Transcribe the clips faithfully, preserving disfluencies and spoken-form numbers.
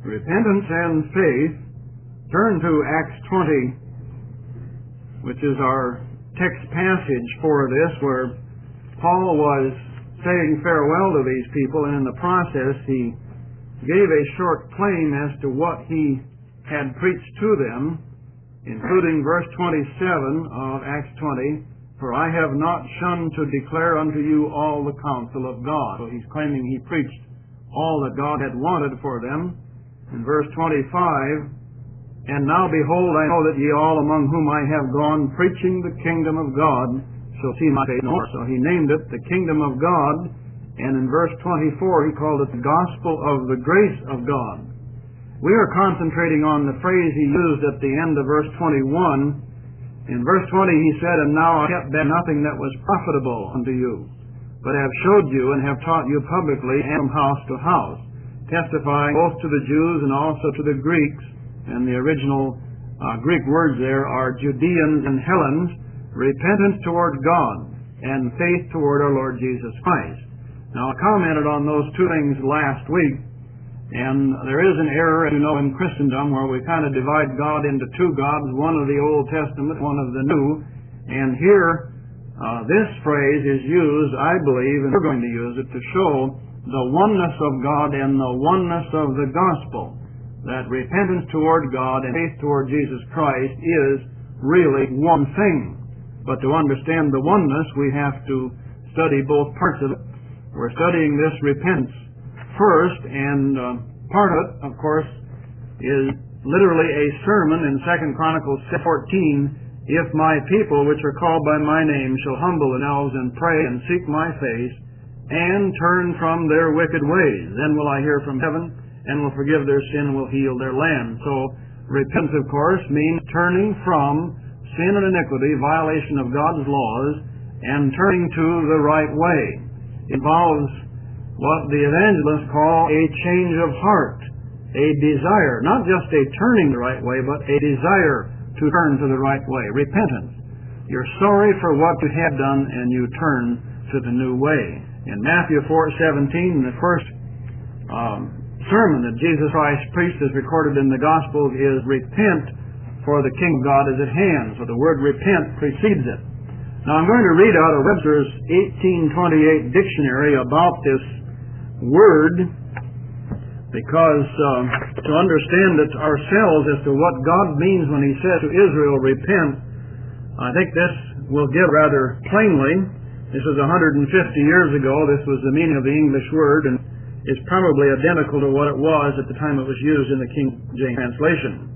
repentance and faith. Turn to Acts twenty, which is our text passage for this, where Paul was saying farewell to these people, and in the process he gave a short claim as to what he had preached to them, including verse twenty-seven of Acts twenty, "For I have not shunned to declare unto you all the counsel of God." So he's claiming he preached all that God had wanted for them. In verse twenty-five, "And now behold, I know that ye all among whom I have gone preaching the kingdom of God shall see my face no more." So he named it the kingdom of God, and in verse twenty-four he called it the gospel of the grace of God. We are concentrating on the phrase he used at the end of verse twenty-one. In verse twenty he said, "And now I kept back nothing that was profitable unto you, but have showed you and have taught you publicly and from house to house, testifying both to the Jews and also to the Greeks." And the original uh, Greek words there are Judeans and Hellenes, repentance toward God and faith toward our Lord Jesus Christ. Now, I commented on those two things last week, and there is an error, as you know, in Christendom where we kind of divide God into two gods, one of the Old Testament, one of the New. And here, uh, this phrase is used, I believe, and we're going to use it to show the oneness of God and the oneness of the gospel. That repentance toward God and faith toward Jesus Christ is really one thing. But to understand the oneness, we have to study both parts of it. We're studying this repentance first, and uh, part of it, of course, is literally a sermon in Second Chronicles fourteen. "If my people, which are called by my name, shall humble themselves and pray and seek my face, and turn from their wicked ways, then will I hear from heaven, and will forgive their sin and will heal their land." So repentance, of course, means turning from sin and iniquity, violation of God's laws, and turning to the right way. It involves what the evangelists call a change of heart, a desire, not just a turning the right way, but a desire to turn to the right way. Repentance. You're sorry for what you had done and you turn to the new way. In Matthew four seventeen, the first um, sermon that Jesus Christ preached as recorded in the Gospels is, "Repent, for the kingdom of God is at hand." So the word repent precedes it. Now I'm going to read out of Webster's eighteen twenty-eight dictionary about this word, because uh, to understand it ourselves as to what God means when he says to Israel, "Repent," I think this will give rather plainly. This was one hundred fifty years ago. This was the meaning of the English word, and is probably identical to what it was at the time it was used in the King James translation.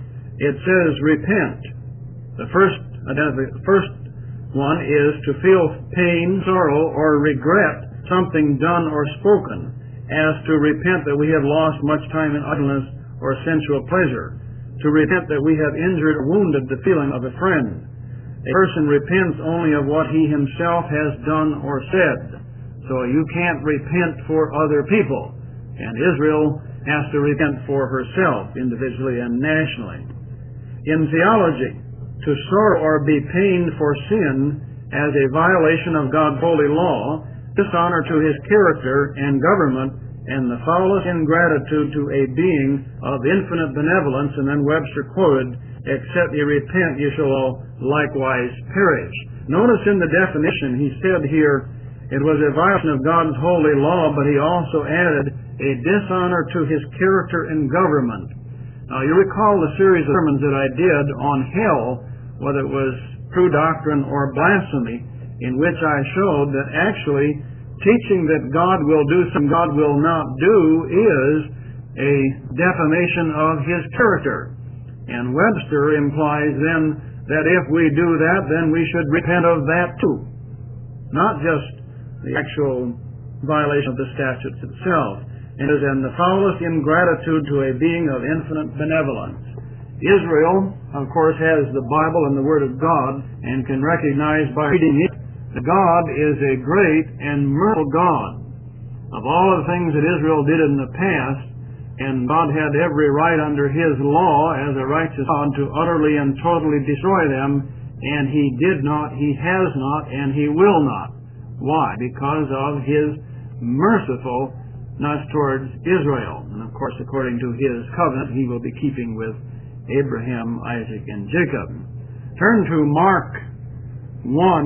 It says, "Repent." The first, the first one is to feel pain, sorrow, or regret something done or spoken, as to repent that we have lost much time in idleness or sensual pleasure, to repent that we have injured or wounded the feeling of a friend. A person repents only of what he himself has done or said. So you can't repent for other people. And Israel has to repent for herself, individually and nationally. In theology, to sorrow or be pained for sin as a violation of God's holy law, dishonor to his character and government, and the foulest ingratitude to a being of infinite benevolence. And then Webster quoted, "Except ye repent, ye shall all likewise perish." Notice in the definition, he said here, it was a violation of God's holy law, but he also added a dishonor to his character and government. Now, you recall the series of sermons that I did on hell, whether it was true doctrine or blasphemy, in which I showed that actually teaching that God will do something God will not do is a defamation of his character. And Webster implies then that if we do that, then we should repent of that too. Not just the actual violation of the statutes itself. It is in the foulest ingratitude to a being of infinite benevolence. Israel, of course, has the Bible and the Word of God and can recognize by reading it that God is a great and merciful God. Of all the things that Israel did in the past, and God had every right under his law as a righteous God to utterly and totally destroy them, and he did not, he has not, and he will not. Why? Because of his merciful thus towards Israel. And of course, according to his covenant, he will be keeping with Abraham, Isaac, and Jacob. Turn to Mark one,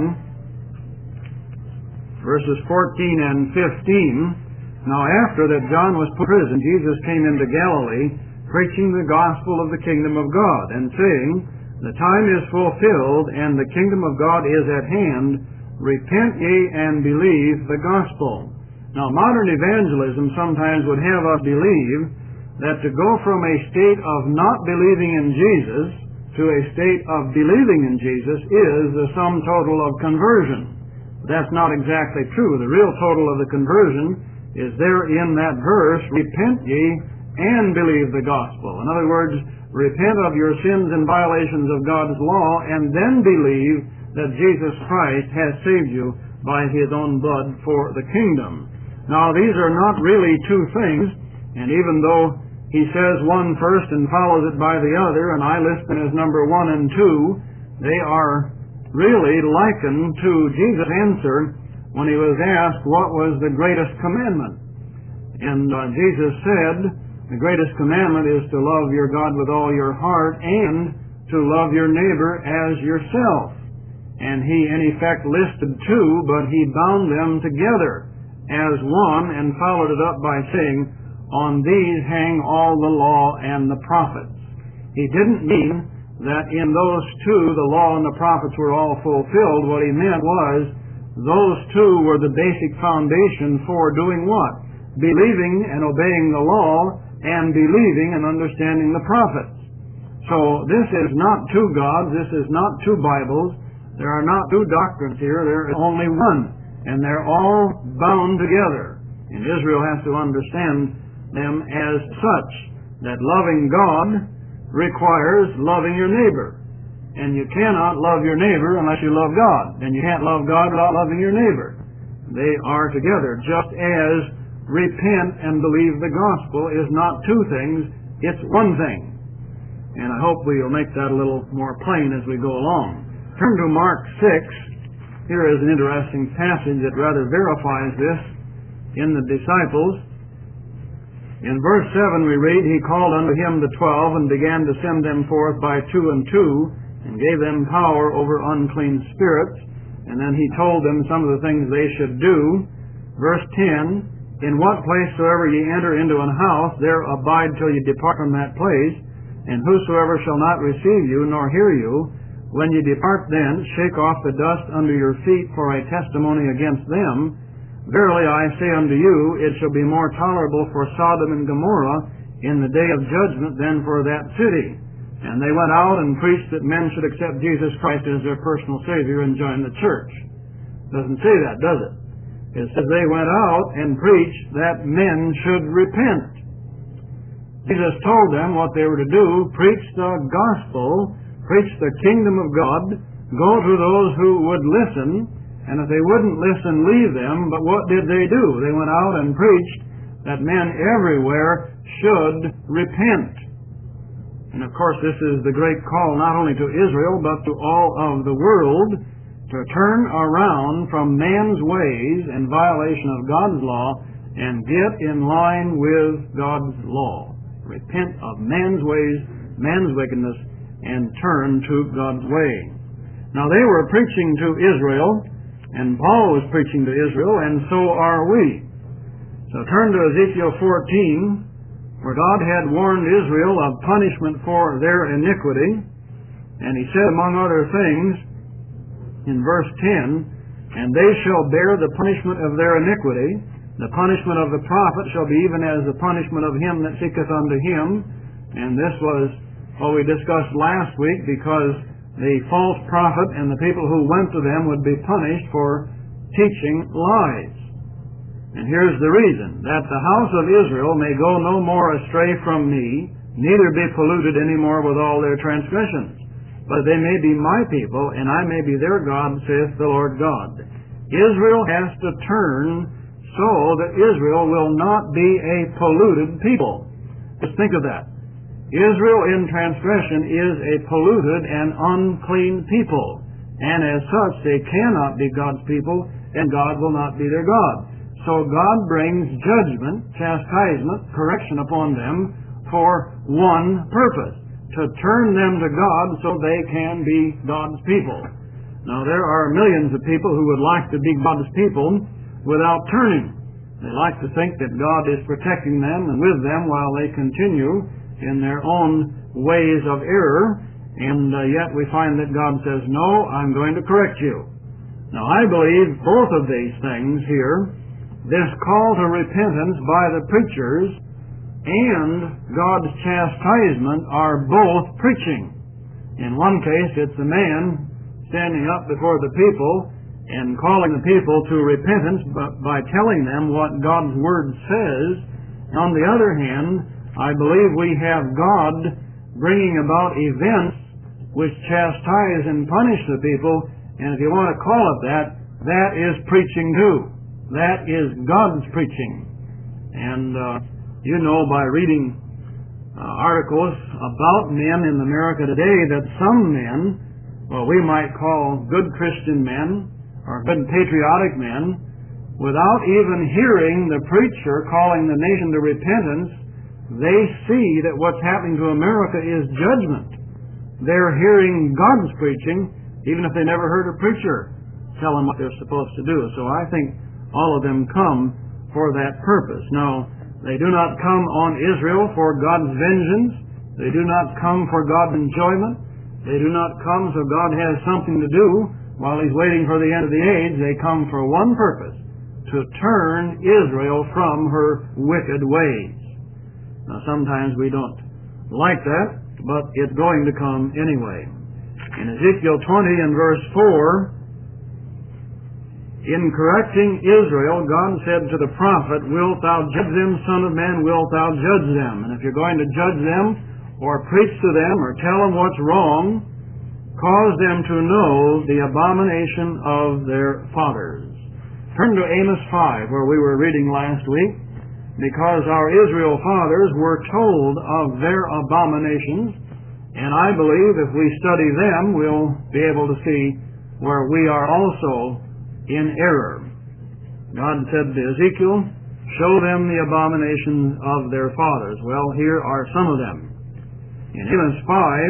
verses fourteen and fifteen. Now after that John was put in prison, Jesus came into Galilee, preaching the gospel of the kingdom of God, and saying, The time is fulfilled, and the kingdom of God is at hand. Repent ye and believe the gospel. Now, modern evangelism sometimes would have us believe that to go from a state of not believing in Jesus to a state of believing in Jesus is the sum total of conversion. That's not exactly true. The real total of the conversion is there in that verse, repent ye and believe the gospel. In other words, repent of your sins and violations of God's law and then believe that Jesus Christ has saved you by his own blood for the kingdom. Now, these are not really two things, and even though he says one first and follows it by the other, and I list them as number one and two, they are really likened to Jesus' answer when he was asked what was the greatest commandment. And uh, Jesus said, the greatest commandment is to love your God with all your heart and to love your neighbor as yourself. And he, in effect, listed two, but he bound them together as one and followed it up by saying, on these hang all the law and the prophets. He didn't mean that in those two the law and the prophets were all fulfilled. What he meant was those two were the basic foundation for doing what? Believing and obeying the law and believing and understanding the prophets. So this is not two gods, this is not two Bibles, there are not two doctrines here, there is only one, and they're all bound together. And Israel has to understand them as such, that loving God requires loving your neighbor. And you cannot love your neighbor unless you love God. And you can't love God without loving your neighbor. They are together, just as repent and believe the gospel is not two things, it's one thing. And I hope we'll make that a little more plain as we go along. Turn to Mark six. Here is an interesting passage that rather verifies this in the disciples. In verse seven we read, He called unto him the twelve, and began to send them forth by two and two, and gave them power over unclean spirits. And then He told them some of the things they should do. Verse ten, In what place soever ye enter into an house, there abide till ye depart from that place. And whosoever shall not receive you, nor hear you, when ye depart then, shake off the dust under your feet for a testimony against them. Verily I say unto you, it shall be more tolerable for Sodom and Gomorrah in the day of judgment than for that city. And they went out and preached that men should accept Jesus Christ as their personal Savior and join the church. Doesn't say that, does it? It says they went out and preached that men should repent. Jesus told them what they were to do, preach the gospel, preach the kingdom of God, go to those who would listen, and if they wouldn't listen, leave them. But what did they do? They went out and preached that men everywhere should repent. And of course this is the great call not only to Israel, but to all of the world, to turn around from man's ways and violation of God's law and get in line with God's law. Repent of man's ways, man's wickedness, and turn to God's way. Now they were preaching to Israel, and Paul was preaching to Israel, and so are we. So turn to Ezekiel fourteen, where God had warned Israel of punishment for their iniquity. And he said, among other things, in verse ten, And they shall bear the punishment of their iniquity. The punishment of the prophet shall be even as the punishment of him that seeketh unto him. And this was what we discussed last week, because the false prophet and the people who went to them would be punished for teaching lies. And here's the reason, that the house of Israel may go no more astray from me, neither be polluted any more with all their transgressions. But they may be my people, and I may be their God, saith the Lord God. Israel has to turn so that Israel will not be a polluted people. Just think of that. Israel in transgression is a polluted and unclean people, and as such they cannot be God's people, and God will not be their God. So God brings judgment, chastisement, correction upon them for one purpose, to turn them to God so they can be God's people. Now, there are millions of people who would like to be God's people without turning. They like to think that God is protecting them and with them while they continue in their own ways of error, and uh, yet we find that God says, no, I'm going to correct you. Now, I believe both of these things here, this call to repentance by the preachers and God's chastisement, are both preaching. In one case, it's a man standing up before the people and calling the people to repentance by telling them what God's Word says. On the other hand, I believe we have God bringing about events which chastise and punish the people, and if you want to call it that, that is preaching too. That is God's preaching. And uh, you know by reading uh, articles about men in America today that some men, well, we might call good Christian men or good patriotic men, without even hearing the preacher calling the nation to repentance, they see that what's happening to America is judgment. They're hearing God's preaching, even if they never heard a preacher tell them what they're supposed to do. So I think all of them come for that purpose. Now, they do not come on Israel for God's vengeance. They do not come for God's enjoyment. They do not come so God has something to do while He's waiting for the end of the age. They come for one purpose, to turn Israel from her wicked ways. Now, sometimes we don't like that, but it's going to come anyway. In Ezekiel twenty and verse four, in correcting Israel, God said to the prophet, wilt thou judge them, son of man, wilt thou judge them? And if you're going to judge them, or preach to them, or tell them what's wrong, cause them to know the abomination of their fathers. Turn to Amos five, where we were reading last week, because our Israel fathers were told of their abominations, and I believe if we study them, we'll be able to see where we are also in error. God said to Ezekiel, show them the abominations of their fathers. Well, here are some of them. In Amos five,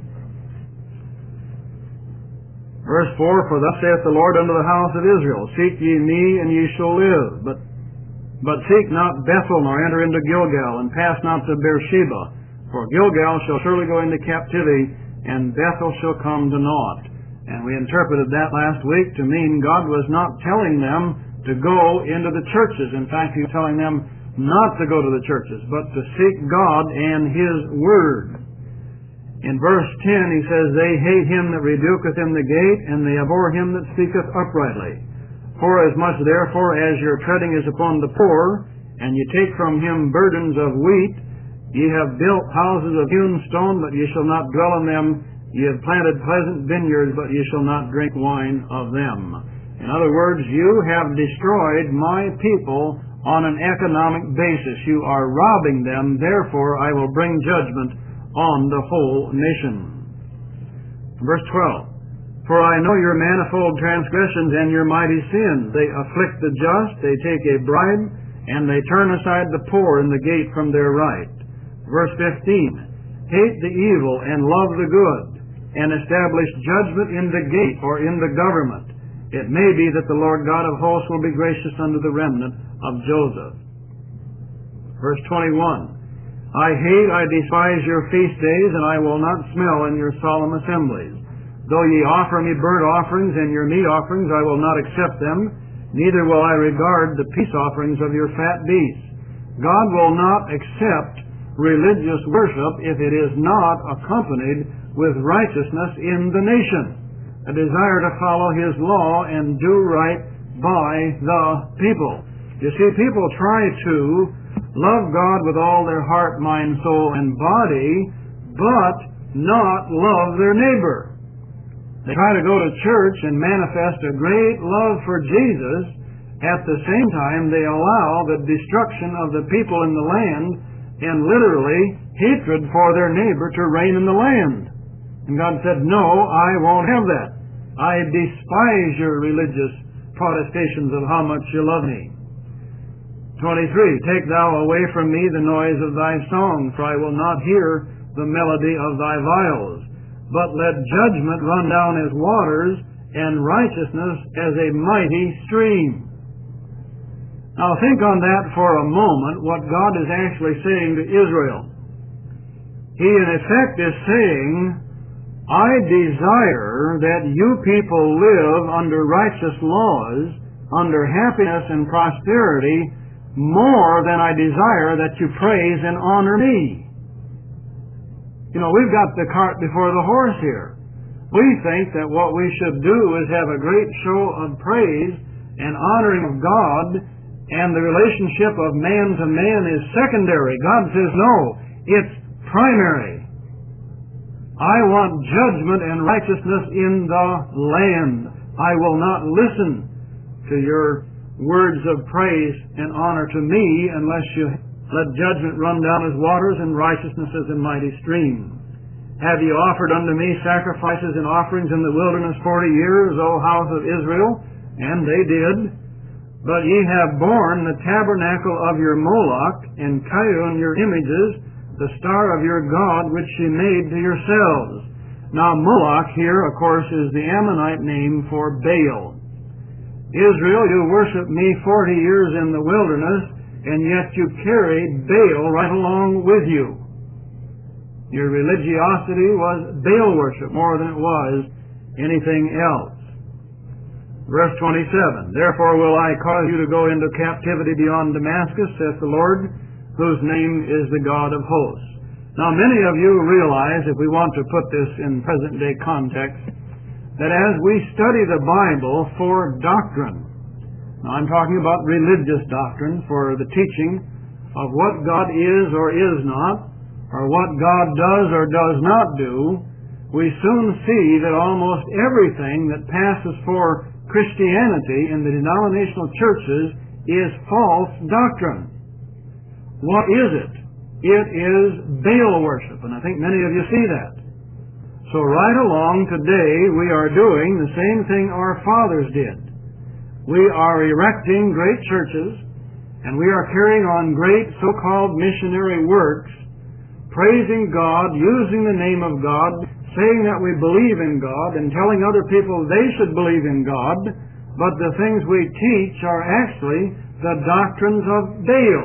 verse four, for thus saith the Lord unto the house of Israel, seek ye me, and ye shall live. But, but seek not Bethel, nor enter into Gilgal, and pass not to Beersheba. For Gilgal shall surely go into captivity, and Bethel shall come to naught. And we interpreted that last week to mean God was not telling them to go into the churches. In fact, He was telling them not to go to the churches, but to seek God and His Word. In verse ten, He says, they hate him that rebuketh in the gate, and they abhor him that speaketh uprightly. Forasmuch therefore as your treading is upon the poor, and ye take from him burdens of wheat, ye have built houses of hewn stone, but ye shall not dwell in them. Ye have planted pleasant vineyards, but ye shall not drink wine of them. In other words, you have destroyed my people on an economic basis. You are robbing them, therefore I will bring judgment on the whole nation. Verse twelve, for I know your manifold transgressions and your mighty sins. They afflict the just, they take a bribe, and they turn aside the poor in the gate from their right. Verse fifteen, hate the evil and love the good, and establish judgment in the gate or in the government. It may be that the Lord God of hosts will be gracious unto the remnant of Joseph. Verse twenty-one, I hate, I despise your feast days, and I will not smell in your solemn assemblies. Though ye offer me burnt offerings and your meat offerings, I will not accept them, neither will I regard the peace offerings of your fat beasts. God will not accept religious worship if it is not accompanied with righteousness in the nation, a desire to follow His law and do right by the people. You see, people try to love God with all their heart, mind, soul, and body, but not love their neighbor. They try to go to church and manifest a great love for Jesus. At the same time, they allow the destruction of the people in the land and literally hatred for their neighbor to reign in the land. And God said, no, I won't have that. I despise your religious protestations of how much you love me. twenty-three, take thou away from me the noise of thy song, for I will not hear the melody of thy viols. But let judgment run down as waters, and righteousness as a mighty stream. Now think on that for a moment, what God is actually saying to Israel. He in effect is saying, I desire that you people live under righteous laws, under happiness and prosperity, more than I desire that you praise and honor me. You know, we've got the cart before the horse here. We think that what we should do is have a great show of praise and honoring of God, and the relationship of man to man is secondary. God says, no, it's primary. I want judgment and righteousness in the land. I will not listen to your words of praise and honor to me unless you let judgment run down as waters and righteousness as a mighty stream. Have ye offered unto me sacrifices and offerings in the wilderness forty years, O house of Israel? And they did. But ye have borne the tabernacle of your Moloch, and Chiun your images, the star of your God which ye made to yourselves. Now Moloch here, of course, is the Ammonite name for Baal. Israel, you worship me forty years in the wilderness, and yet you carried Baal right along with you. Your religiosity was Baal worship more than it was anything else. Verse twenty-seven, therefore will I cause you to go into captivity beyond Damascus, saith the Lord, whose name is the God of hosts. Now many of you realize, if we want to put this in present-day context, that as we study the Bible for doctrine, now I'm talking about religious doctrine, for the teaching of what God is or is not, or what God does or does not do, we soon see that almost everything that passes for Christianity in the denominational churches is false doctrine. What is it? It is Baal worship, and I think many of you see that. So right along today we are doing the same thing our fathers did. We are erecting great churches, and we are carrying on great so-called missionary works, praising God, using the name of God, saying that we believe in God, and telling other people they should believe in God, but the things we teach are actually the doctrines of Baal.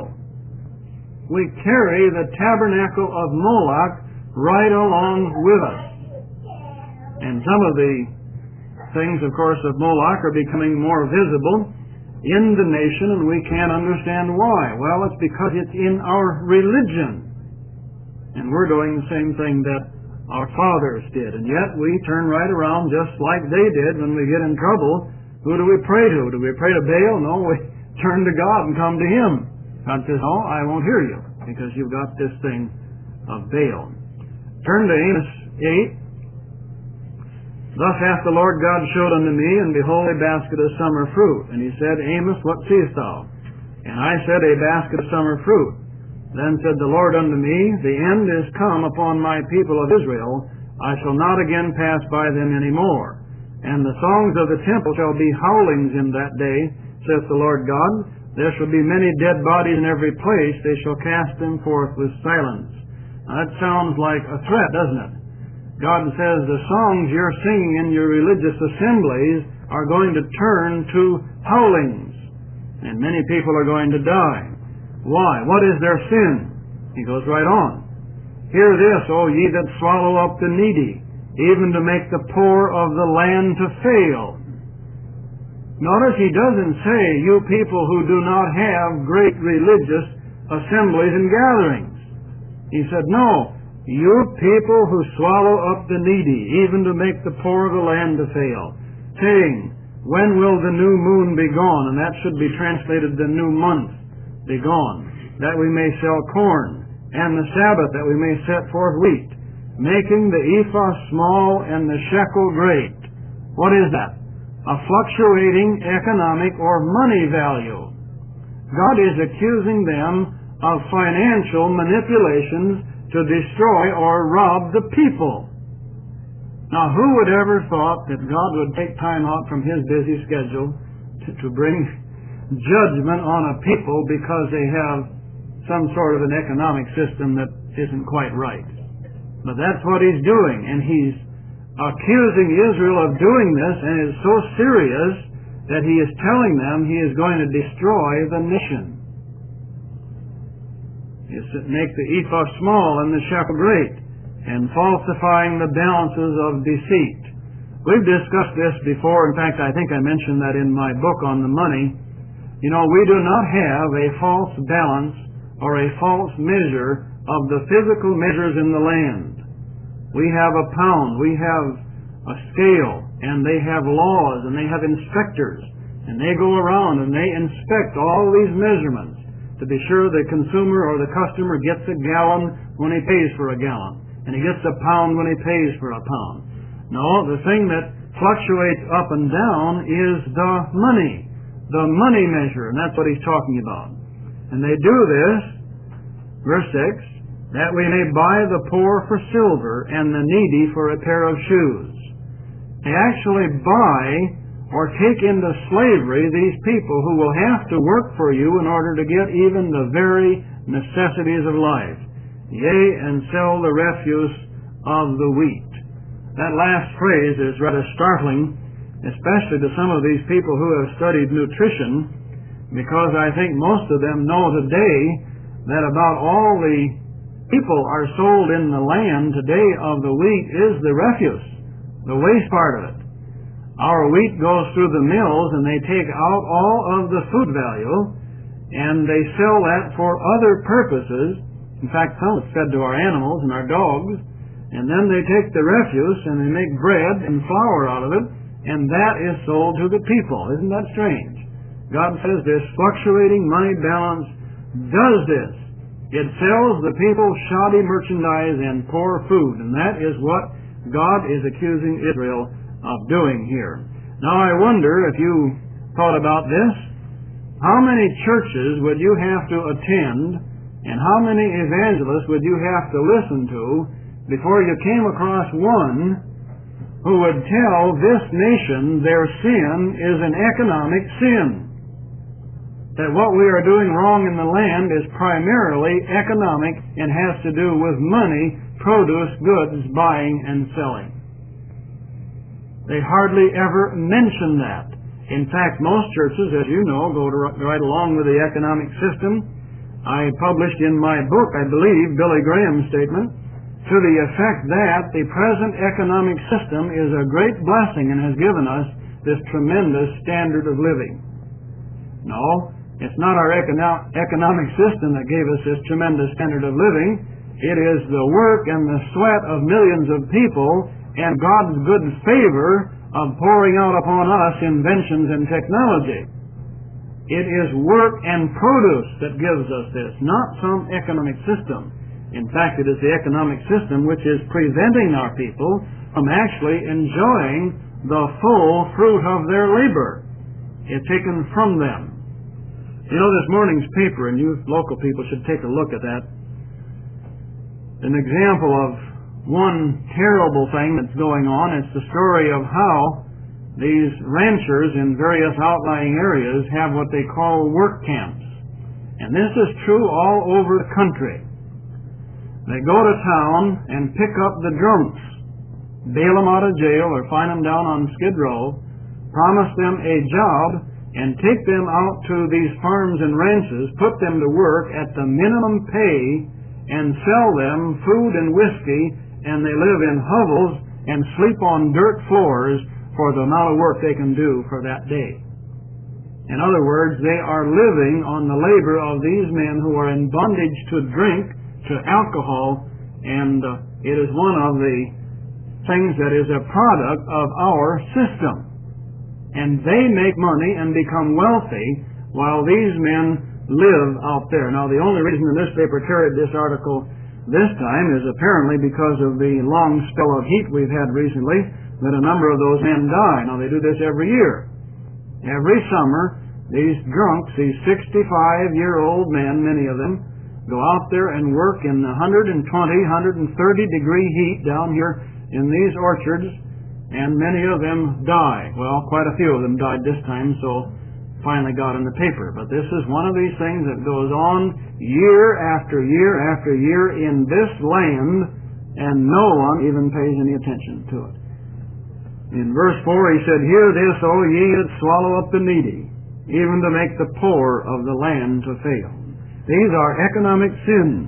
We carry the tabernacle of Moloch right along with us. And some of the things, of course, of Moloch are becoming more visible in the nation, and we can't understand why. Well, it's because it's in our religion. And we're doing the same thing that our fathers did. And yet we turn right around just like they did when we get in trouble. Who do we pray to? Do we pray to Baal? No, we turn to God and come to Him. God says, oh, I won't hear you because you've got this thing of Baal. Turn to Amos eight. Thus hath the Lord God showed unto me, and behold, a basket of summer fruit. And he said, Amos, what seest thou? And I said, a basket of summer fruit. Then said the Lord unto me, the end is come upon my people of Israel. I shall not again pass by them any more. And the songs of the temple shall be howlings in that day, saith the Lord God. There shall be many dead bodies in every place. They shall cast them forth with silence. Now that sounds like a threat, doesn't it? God says the songs you're singing in your religious assemblies are going to turn to howlings, and many people are going to die. Why? What is their sin? He goes right on. Hear this, O ye that swallow up the needy, even to make the poor of the land to fail. Notice he doesn't say, you people who do not have great religious assemblies and gatherings. He said, no, you people who swallow up the needy, even to make the poor of the land to fail, saying, when will the new moon be gone? And that should be translated the new month be gone, that we may sell corn, and the Sabbath that we may set forth wheat, making the ephah small and the shekel great. What is that? A fluctuating economic or money value. God is accusing them of financial manipulations to destroy or rob the people. Now, who would ever thought that God would take time out from His busy schedule to, to bring judgment on a people because they have some sort of an economic system that isn't quite right. But that's what he's doing, and he's accusing Israel of doing this, and it's so serious that he is telling them he is going to destroy the nation. He's to make the ephah small and the shekel great, and falsifying the balances of deceit. We've discussed this before. In fact, I think I mentioned that in my book on the money. You know, we do not have a false balance or a false measure of the physical measures in the land. We have a pound, we have a scale, and they have laws, and they have inspectors, and they go around and they inspect all these measurements to be sure the consumer or the customer gets a gallon when he pays for a gallon, and he gets a pound when he pays for a pound. No, the thing that fluctuates up and down is the money, the money measure, and that's what he's talking about. And they do this, verse six, that we may buy the poor for silver and the needy for a pair of shoes. They actually buy or take into slavery these people who will have to work for you in order to get even the very necessities of life. Yea, and sell the refuse of the wheat. That last phrase is rather startling, especially to some of these people who have studied nutrition, because I think most of them know today that about all the people are sold in the land today of the wheat is the refuse, the waste part of it. Our wheat goes through the mills and they take out all of the food value and they sell that for other purposes. In fact, some is fed to our animals and our dogs, and then they take the refuse and they make bread and flour out of it, and that is sold to the people. Isn't that strange? God says this fluctuating money balance does this. It sells the people shoddy merchandise and poor food, and that is what God is accusing Israel of doing here. Now I wonder if you thought about this, how many churches would you have to attend and how many evangelists would you have to listen to before you came across one who would tell this nation their sin is an economic sin? That what we are doing wrong in the land is primarily economic and has to do with money, produce, goods, buying and selling. They hardly ever mention that. In fact, most churches, as you know, go to right along with the economic system. I published in my book, I believe, Billy Graham's statement, to the effect that the present economic system is a great blessing and has given us this tremendous standard of living. No, it's not our econo- economic system that gave us this tremendous standard of living. It is the work and the sweat of millions of people and God's good favor of pouring out upon us inventions and technology. It is work and produce that gives us this, not some economic system. In fact, it is the economic system which is preventing our people from actually enjoying the full fruit of their labor. It's taken from them. You know, this morning's paper, and you local people should take a look at that, an example of one terrible thing that's going on. It's the story of how these ranchers in various outlying areas have what they call work camps. And this is true all over the country. They go to town and pick up the drunks, bail them out of jail or find them down on Skid Row, promise them a job, and take them out to these farms and ranches, put them to work at the minimum pay, and sell them food and whiskey, and they live in hovels and sleep on dirt floors for the amount of work they can do for that day. In other words, they are living on the labor of these men who are in bondage to drink, to alcohol, and uh, it is one of the things that is a product of our system. And they make money and become wealthy while these men live out there. Now, the only reason the newspaper carried this article this time is apparently because of the long spell of heat we've had recently, that a number of those men die. Now, they do this every year. Every summer, these drunks, these sixty-five-year-old men, many of them, go out there and work in one hundred twenty, one hundred thirty degree heat down here in these orchards, and many of them die. Well, quite a few of them died this time, so finally got in the paper. But this is one of these things that goes on year after year after year in this land, and no one even pays any attention to it. In verse four he said, "Hear this, O ye that swallow up the needy, even to make the poor of the land to fail." These are economic sins.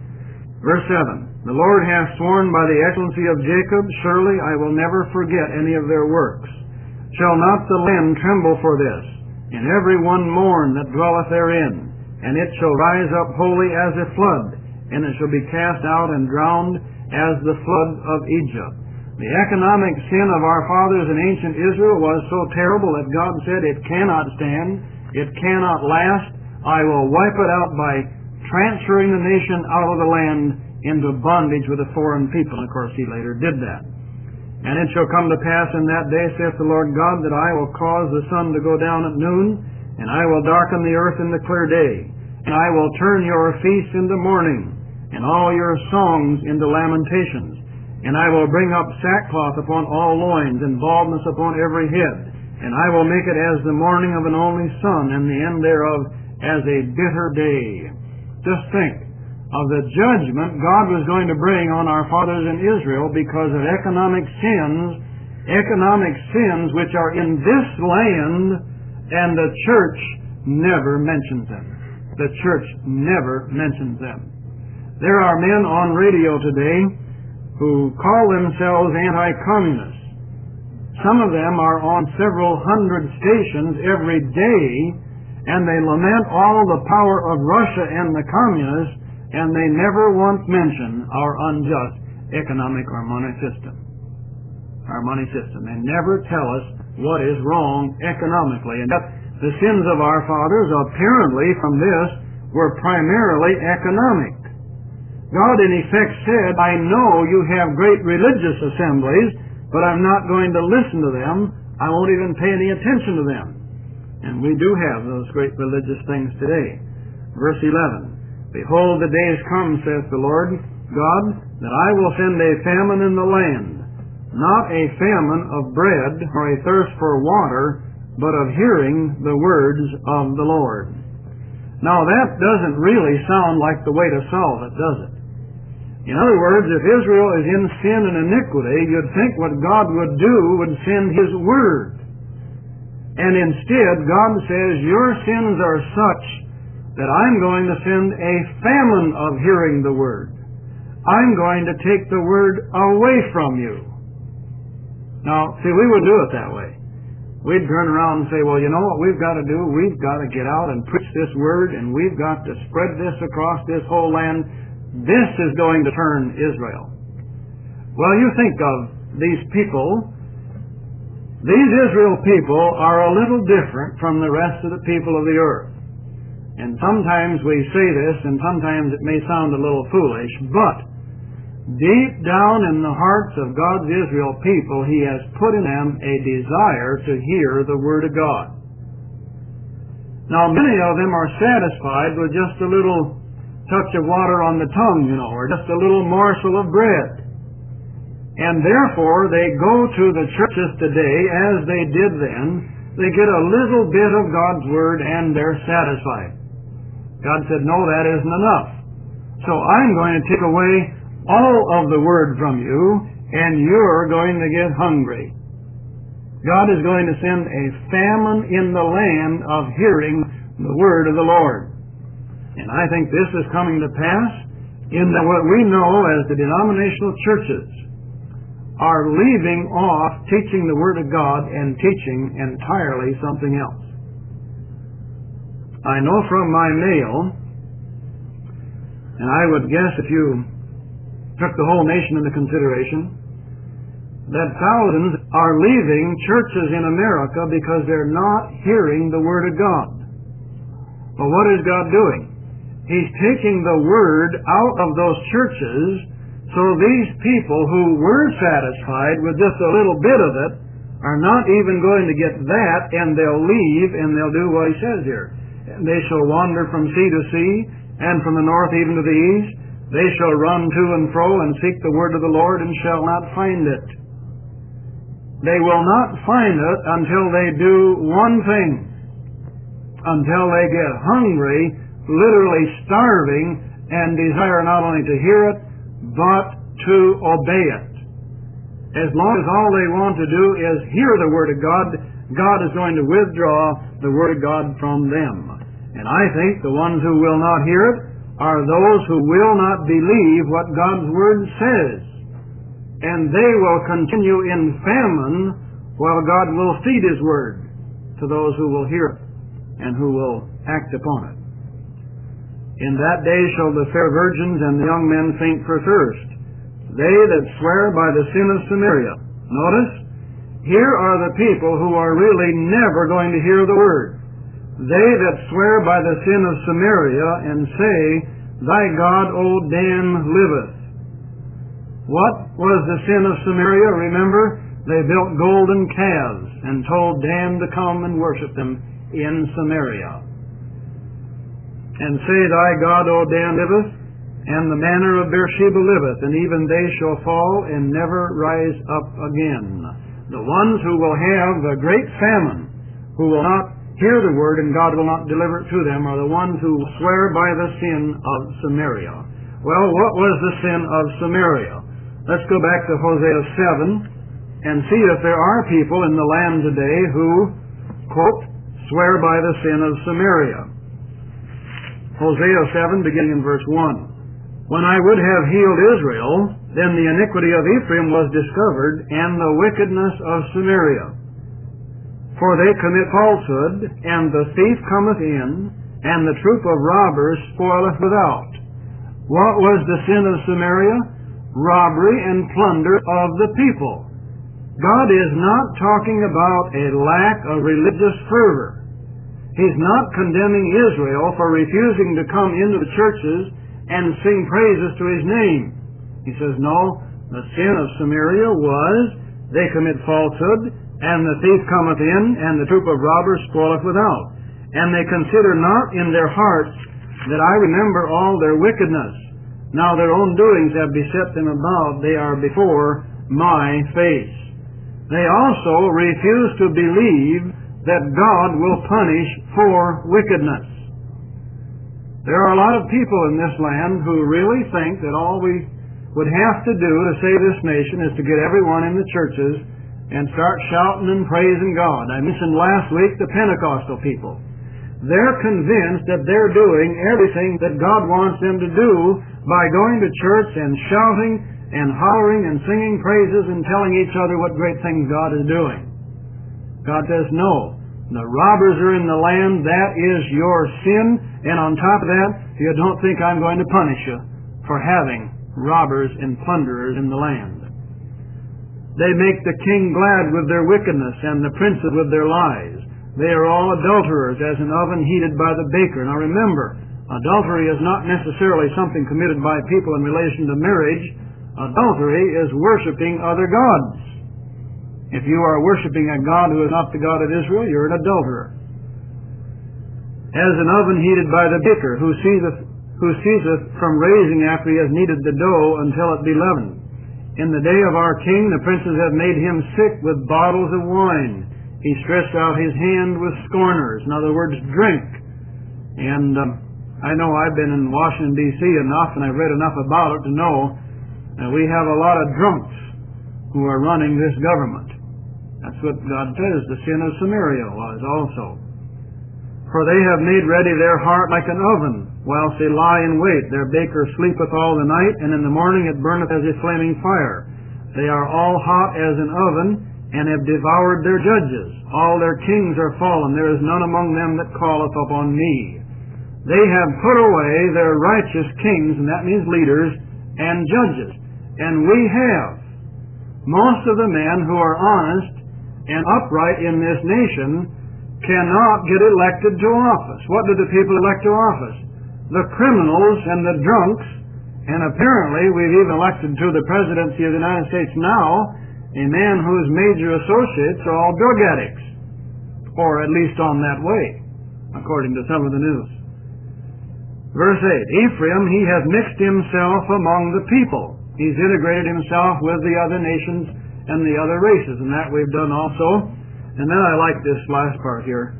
Verse seven, "The Lord hath sworn by the excellency of Jacob, surely I will never forget any of their works. Shall not the land tremble for this, and every one mourn that dwelleth therein? And it shall rise up wholly as a flood, and it shall be cast out and drowned as the flood of Egypt." The economic sin of our fathers in ancient Israel was so terrible that God said, "It cannot stand, it cannot last. I will wipe it out by transferring the nation out of the land into bondage with a foreign people." And of course he later did that. "And it shall come to pass in that day, saith the Lord God, that I will cause the sun to go down at noon, and I will darken the earth in the clear day. And I will turn your feasts into mourning, and all your songs into lamentations. And I will bring up sackcloth upon all loins, and baldness upon every head. And I will make it as the mourning of an only son, and the end thereof as a bitter day." Just think of the judgment God was going to bring on our fathers in Israel because of economic sins, economic sins which are in this land, and the church never mentions them. The church never mentions them. There are men on radio today who call themselves anti-communists. Some of them are on several hundred stations every day, and they lament all the power of Russia and the communists, and they never once mention our unjust economic or money system. Our money system. They never tell us what is wrong economically. And yet the sins of our fathers, apparently from this, were primarily economic. God in effect said, "I know you have great religious assemblies, but I'm not going to listen to them. I won't even pay any attention to them." And we do have those great religious things today. Verse eleven, "Behold, the days come, saith the Lord God, that I will send a famine in the land, not a famine of bread or a thirst for water, but of hearing the words of the Lord." Now that doesn't really sound like the way to solve it, does it? In other words, if Israel is in sin and iniquity, you'd think what God would do would send His Word. And instead, God says, "Your sins are such that I'm going to send a famine of hearing the Word. I'm going to take the Word away from you." Now, see, we would do it that way. We'd turn around and say, "Well, you know what we've got to do? We've got to get out and preach this Word, and we've got to spread this across this whole land. This is going to turn Israel." Well, you think of these people. These Israel people are a little different from the rest of the people of the earth. And sometimes we say this, and sometimes it may sound a little foolish, but deep down in the hearts of God's Israel people, He has put in them a desire to hear the Word of God. Now, many of them are satisfied with just a little touch of water on the tongue, you know, or just a little morsel of bread. And therefore, they go to the churches today, as they did then. They get a little bit of God's Word, and they're satisfied. God said, "No, that isn't enough. So I'm going to take away all of the Word from you, and you're going to get hungry." God is going to send a famine in the land of hearing the Word of the Lord. And I think this is coming to pass in that what we know as the denominational churches are leaving off teaching the Word of God and teaching entirely something else. I know from my mail, and I would guess if you took the whole nation into consideration, that thousands are leaving churches in America because they're not hearing the Word of God. Well, what is God doing? He's taking the Word out of those churches, so these people who were satisfied with just a little bit of it are not even going to get that, and they'll leave, and they'll do what He says here. And they shall wander from sea to sea, and from the north even to the east. They shall run to and fro, and seek the Word of the Lord, and shall not find it. They will not find it until they do one thing. until they get hungry, literally starving, and desire not only to hear it, but to obey it. As long as all they want to do is hear the Word of God, God is going to withdraw the Word of God from them. And I think the ones who will not hear it are those who will not believe what God's Word says. And they will continue in famine while God will feed His Word to those who will hear it and who will act upon it. In that day shall the fair virgins and the young men faint for thirst, they that swear by the sin of Samaria. Notice, here are the people who are really never going to hear the Word. They that swear by the sin of Samaria and say, Thy God, O Dan, liveth. What was the sin of Samaria? Remember, they built golden calves and told Dan to come and worship them in Samaria. And say, Thy God, O Dan, liveth, and the manor of Beersheba liveth, and even they shall fall and never rise up again. The ones who will have the great famine, who will not hear the Word and God will not deliver it to them, are the ones who swear by the sin of Samaria. Well, what was the sin of Samaria? Let's go back to Hosea seven and see if there are people in the land today who, quote, swear by the sin of Samaria. Hosea seven, beginning in verse one. When I would have healed Israel, then the iniquity of Ephraim was discovered, and the wickedness of Samaria. For they commit falsehood, and the thief cometh in, and the troop of robbers spoileth without. What was the sin of Samaria? Robbery and plunder of the people. God is not talking about a lack of religious fervor. He's not condemning Israel for refusing to come into the churches and sing praises to His name. He says, no, the sin of Samaria was they commit falsehood, and the thief cometh in, and the troop of robbers spoileth without. And they consider not in their hearts that I remember all their wickedness. Now their own doings have beset them above, they are before my face. They also refuse to believe that God will punish for wickedness. There are a lot of people in this land who really think that all we would have to do to save this nation is to get everyone in the churches and start shouting and praising God. I mentioned last week the Pentecostal people. They're convinced that they're doing everything that God wants them to do by going to church and shouting and hollering and singing praises and telling each other what great things God is doing. God says, no, the robbers are in the land, that is your sin, and on top of that, you don't think I'm going to punish you for having robbers and plunderers in the land. They make the king glad with their wickedness and the princes with their lies. They are all adulterers, as an oven heated by the baker. Now remember, adultery is not necessarily something committed by people in relation to marriage. Adultery is worshiping other gods. If you are worshiping a God who is not the God of Israel, you're an adulterer. As an oven heated by the baker, who ceaseth, who ceaseth from raising after he has kneaded the dough until it be leavened. In the day of our king, the princes have made him sick with bottles of wine. He stretched out his hand with scorners. In other words, drink. And um, I know I've been in Washington, D C enough, and I've read enough about it to know that we have a lot of drunks who are running this government. That's what God says the sin of Samaria was also. For they have made ready their heart like an oven, whilst they lie in wait. Their baker sleepeth all the night, and in the morning it burneth as a flaming fire. They are all hot as an oven, and have devoured their judges. All their kings are fallen. There is none among them that calleth upon me. They have put away their righteous kings, and that means leaders, and judges. And we have. Most of the men who are honest and upright in this nation cannot get elected to office. What do the people elect to office? The criminals and the drunks, and apparently we've even elected to the presidency of the United States now a man whose major associates are all drug addicts, or at least on that way, according to some of the news. Verse eight, Ephraim, he has mixed himself among the people. He's integrated himself with the other nations and the other races, and that we've done also. And then I like this last part here.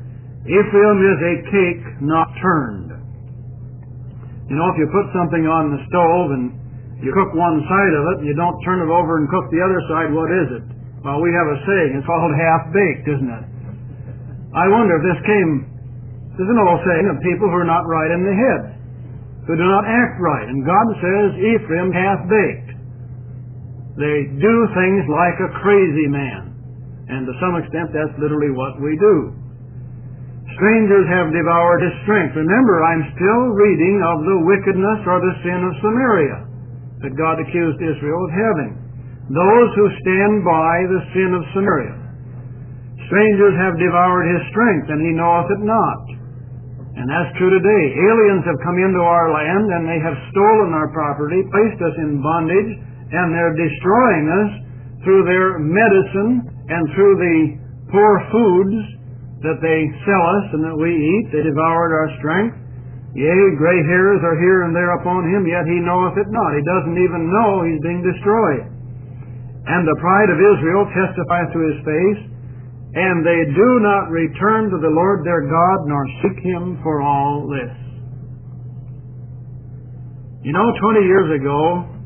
Ephraim is a cake not turned. You know, if you put something on the stove and you cook one side of it and you don't turn it over and cook the other side, what is it? Well, we have a saying, it's called half-baked, isn't it? I wonder if this came, this is an old saying of people who are not right in the head, who do not act right. And God says, Ephraim half-baked. They do things like a crazy man. And to some extent, that's literally what we do. Strangers have devoured his strength. Remember, I'm still reading of the wickedness or the sin of Samaria that God accused Israel of having. Those who stand by the sin of Samaria. Strangers have devoured his strength, and he knoweth it not. And that's true today. Aliens have come into our land, and they have stolen our property, placed us in bondage, and they're destroying us through their medicine and through the poor foods that they sell us and that we eat. They devoured our strength. Yea, gray hairs are here and there upon him, yet he knoweth it not. He doesn't even know he's being destroyed. And the pride of Israel testifieth to his face, and they do not return to the Lord their God, nor seek him for all this. You know, twenty years ago,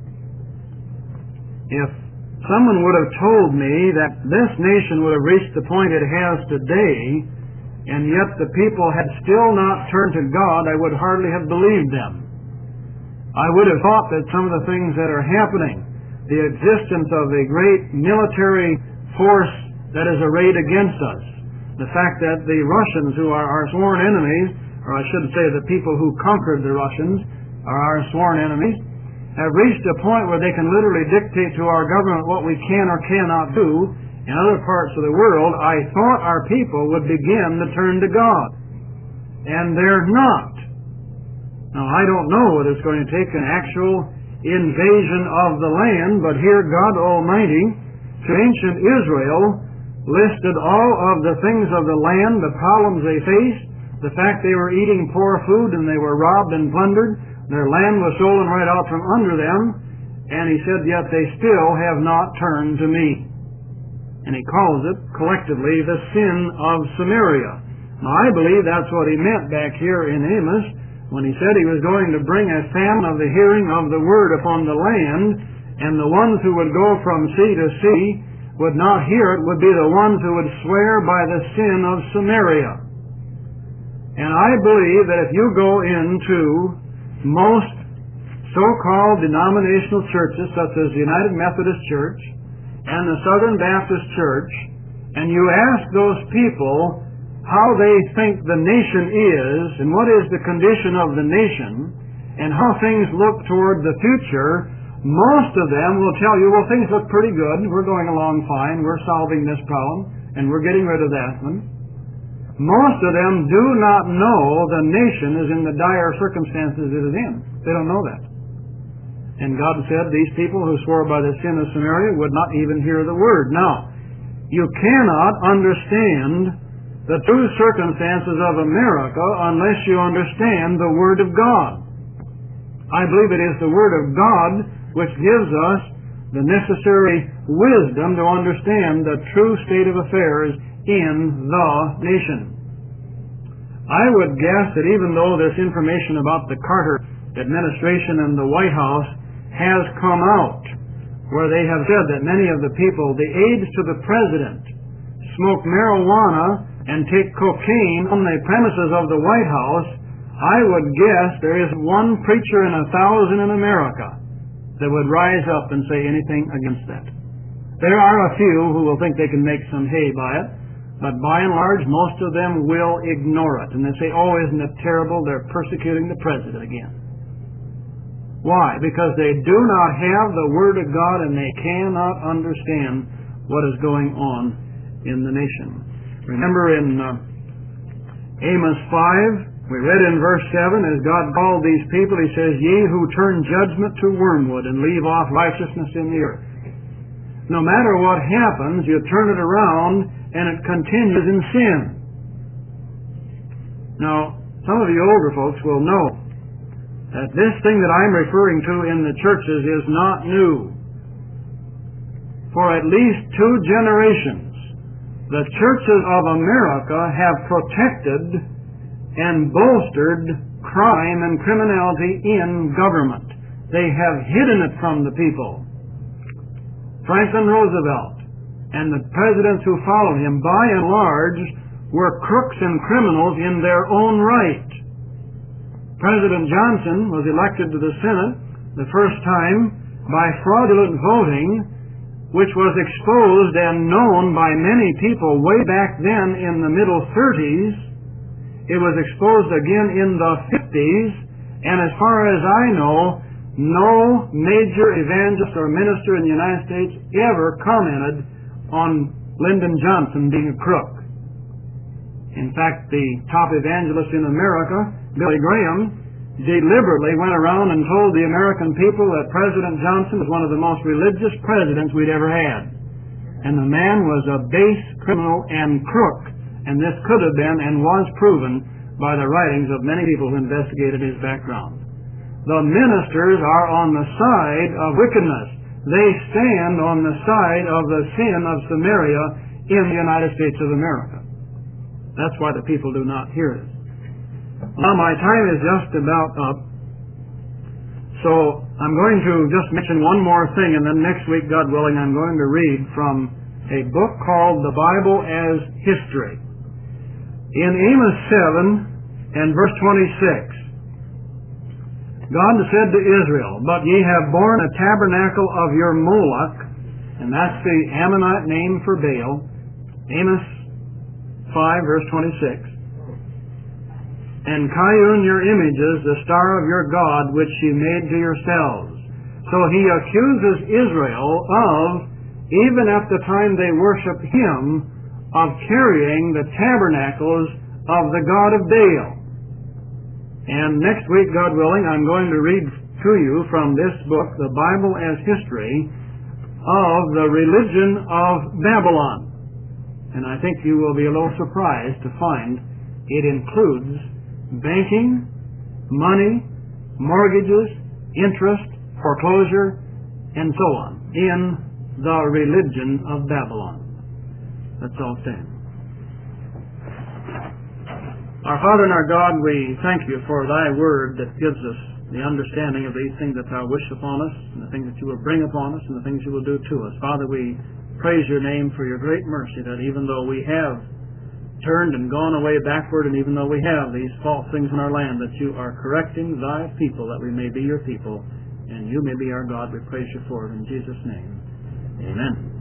if someone would have told me that this nation would have reached the point it has today, and yet the people had still not turned to God, I would hardly have believed them. I would have thought that some of the things that are happening, the existence of a great military force that is arrayed against us, the fact that the Russians, who are our sworn enemies, or I should say the people who conquered the Russians are our sworn enemies, have reached a point where they can literally dictate to our government what we can or cannot do in other parts of the world. I thought our people would begin to turn to God. And they're not. Now, I don't know whether it's going to take an actual invasion of the land, but here God Almighty, to ancient Israel, listed all of the things of the land, the problems they faced, the fact they were eating poor food and they were robbed and plundered, their land was stolen right out from under them, and he said, yet they still have not turned to me. And he calls it, collectively, the sin of Samaria. Now, I believe that's what he meant back here in Amos, when he said he was going to bring a famine of the hearing of the word upon the land, and the ones who would go from sea to sea would not hear it, would be the ones who would swear by the sin of Samaria. And I believe that if you go into most so-called denominational churches, such as the United Methodist Church and the Southern Baptist Church, and you ask those people how they think the nation is, and what is the condition of the nation, and how things look toward the future, most of them will tell you, well, things look pretty good, we're going along fine, we're solving this problem, and we're getting rid of that one. Most of them do not know the nation is in the dire circumstances it is in. They don't know that. And God said these people who swore by the sin of Samaria would not even hear the word. Now, you cannot understand the true circumstances of America unless you understand the Word of God. I believe it is the Word of God which gives us the necessary wisdom to understand the true state of affairs in the nation. I would guess that even though this information about the Carter administration and the White House has come out, where they have said that many of the people, the aides to the president, smoke marijuana and take cocaine on the premises of the White House, I would guess there is one preacher in a thousand in America that would rise up and say anything against that. There are a few who will think they can make some hay by it, but by and large, most of them will ignore it. And they say, oh, isn't it terrible? They're persecuting the president again. Why? Because they do not have the Word of God and they cannot understand what is going on in the nation. Remember in uh, Amos five, we read in verse seven, as God called these people, He says, ye who turn judgment to wormwood and leave off righteousness in the earth. No matter what happens, you turn it around and it continues in sin. Now, some of you older folks will know that this thing that I'm referring to in the churches is not new. For at least two generations, the churches of America have protected and bolstered crime and criminality in government. They have hidden it from the people. Franklin Roosevelt and the presidents who followed him, by and large, were crooks and criminals in their own right. President Johnson was elected to the Senate the first time by fraudulent voting, which was exposed and known by many people way back then in the middle thirties. It was exposed again in the fifties, and as far as I know, no major evangelist or minister in the United States ever commented on Lyndon Johnson being a crook. In fact, the top evangelist in America, Billy Graham, deliberately went around and told the American people that President Johnson was one of the most religious presidents we'd ever had. And the man was a base criminal and crook. And this could have been and was proven by the writings of many people who investigated his background. The ministers are on the side of wickedness. They stand on the side of the sin of Samaria in the United States of America. That's why the people do not hear it. Well, my time is just about up, so I'm going to just mention one more thing, and then next week, God willing, I'm going to read from a book called The Bible as History. In Amos seven and verse twenty-six, God said to Israel, "But ye have borne a tabernacle of your Moloch," and that's the Ammonite name for Baal, Amos five, verse twenty-six, "and Kayun your images, the star of your God, which ye made to yourselves." So he accuses Israel of, even at the time they worship him, of carrying the tabernacles of the god of Baal. And next week, God willing, I'm going to read to you from this book, The Bible as History, of the religion of Babylon. And I think you will be a little surprised to find it includes banking, money, mortgages, interest, foreclosure, and so on in the religion of Babylon. Let's all stand. Our Father and our God, we thank you for thy word that gives us the understanding of these things that thou wish upon us, and the things that you will bring upon us, and the things you will do to us. Father, we praise your name for your great mercy, that even though we have turned and gone away backward, and even though we have these false things in our land, that you are correcting thy people, that we may be your people, and you may be our God. We praise you for it in Jesus' name. Amen.